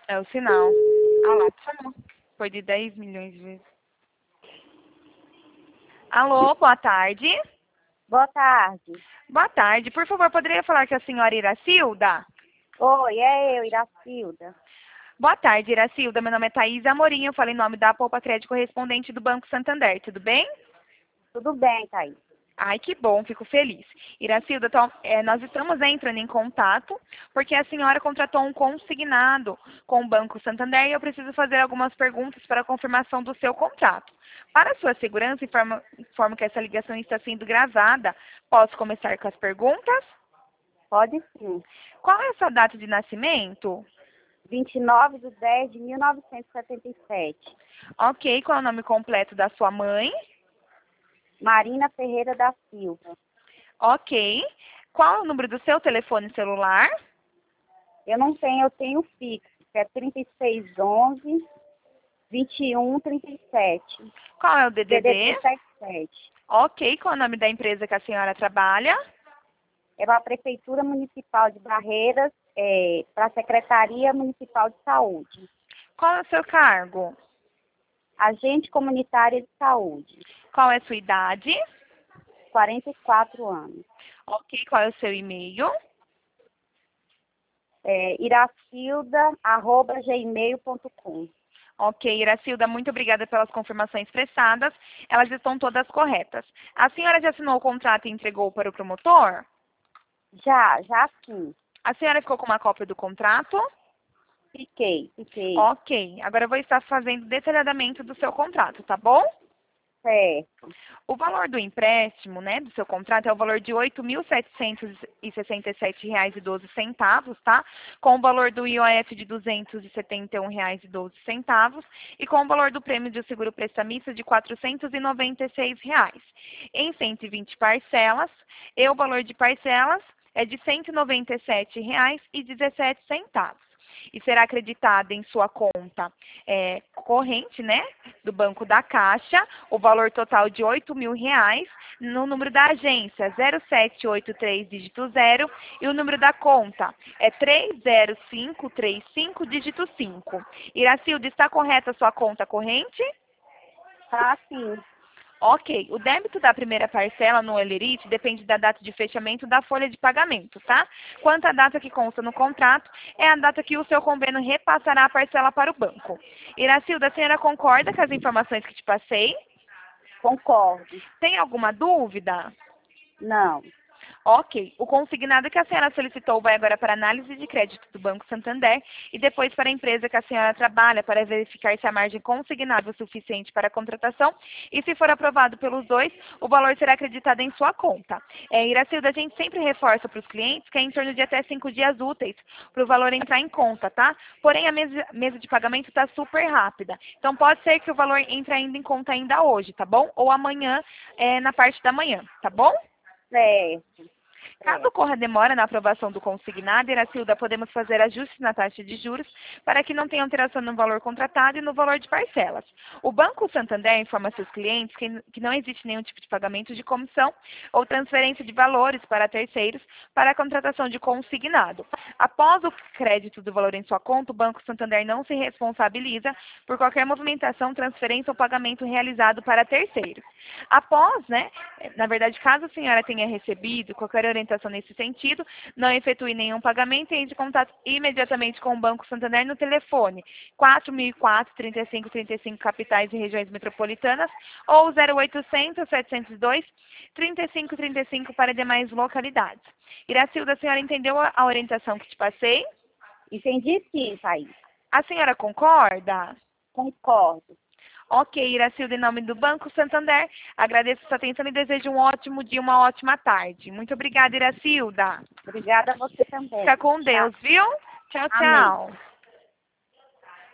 É o sinal. Ah lá, chamou. Foi de 10 milhões de vezes. Alô, boa tarde. Boa tarde. Boa tarde. Por favor, poderia falar com a senhora Iracilda? Oi, é eu, Iracilda. Boa tarde, Iracilda. Meu nome é Thaís Amorim. Eu falo em nome da Poupa Crédito Correspondente do Banco Santander. Tudo bem? Tudo bem, Thaís? Ai, que bom, fico feliz. Iracilda, nós estamos entrando em contato porque a senhora contratou um consignado com o Banco Santander e eu preciso fazer algumas perguntas para a confirmação do seu contrato. Para sua segurança, informo que essa ligação está sendo gravada. Posso começar com as perguntas? Pode sim. Qual é a sua data de nascimento? 29/10/1977. Ok, qual é o nome completo da sua mãe? Marina Ferreira da Silva. Ok. Qual é o número do seu telefone celular? Eu tenho fixo, que é 3611-2137. Qual é o DD DDD? 377. Ok, qual é o nome da empresa que a senhora trabalha? É para a Prefeitura Municipal de Barreiras, para a Secretaria Municipal de Saúde. Qual é o seu cargo? Agente comunitária de saúde. Qual é a sua idade? 44 anos. Ok, qual é o seu e-mail? Iracilda@gmail.com. Ok, Iracilda, muito obrigada pelas confirmações prestadas. Elas estão todas corretas. A senhora já assinou o contrato e entregou para o promotor? Já sim. A senhora ficou com uma cópia do contrato? Fiquei. Ok, agora eu vou estar fazendo detalhamento do seu contrato, tá bom? Certo. O valor do empréstimo, né, do seu contrato é o valor de R$ 8.767,12, tá? Com o valor do IOF de R$ 271,12 e com o valor do prêmio de seguro prestamista de R$ 496, em 120 parcelas, e o valor de parcelas é de R$ 197,17. E será acreditada em sua conta corrente, né, do Banco da Caixa, o valor total de R$ 8.000, no número da agência 0783 dígito 0 e o número da conta é 30535 dígito 5. Iracilda, está correta a sua conta corrente? Tá sim. Ok, o débito da primeira parcela no Elerite depende da data de fechamento da folha de pagamento, tá? Quanto à data que consta no contrato, é a data que o seu convênio repassará a parcela para o banco. Iracilda, a senhora concorda com as informações que te passei? Concordo. Tem alguma dúvida? Não. Ok. O consignado que a senhora solicitou vai agora para análise de crédito do Banco Santander e depois para a empresa que a senhora trabalha para verificar se a margem consignada é suficiente para a contratação e se for aprovado pelos dois, o valor será acreditado em sua conta. Iracilda, a gente sempre reforça para os clientes que é em torno de até 5 dias úteis para o valor entrar em conta, tá? Porém, a mesa de pagamento está super rápida. Então, pode ser que o valor entre ainda em conta ainda hoje, tá bom? Ou amanhã, na parte da manhã, tá bom? Certo. Caso ocorra demora na aprovação do consignado, Iracilda, podemos fazer ajustes na taxa de juros para que não tenha alteração no valor contratado e no valor de parcelas. O Banco Santander informa seus clientes que não existe nenhum tipo de pagamento de comissão ou transferência de valores para terceiros para a contratação de consignado. Após o crédito do valor em sua conta, o Banco Santander não se responsabiliza por qualquer movimentação, transferência ou pagamento realizado para terceiros. Após, né, na verdade, caso a senhora tenha recebido qualquer orientação nesse sentido, não efetue nenhum pagamento e entre em contato imediatamente com o Banco Santander no telefone 4004-3535 capitais e regiões metropolitanas ou 0800-702-3535 para demais localidades. Iracilda, a senhora entendeu a orientação que te passei? Entendi sim, Thaís. A senhora concorda? Concordo. Ok, Iracilda, em nome do Banco Santander, agradeço sua atenção e desejo um ótimo dia, uma ótima tarde. Muito obrigada, Iracilda. Obrigada a você também. Fica com Tchau. Deus, viu? Tchau, Amém. tchau.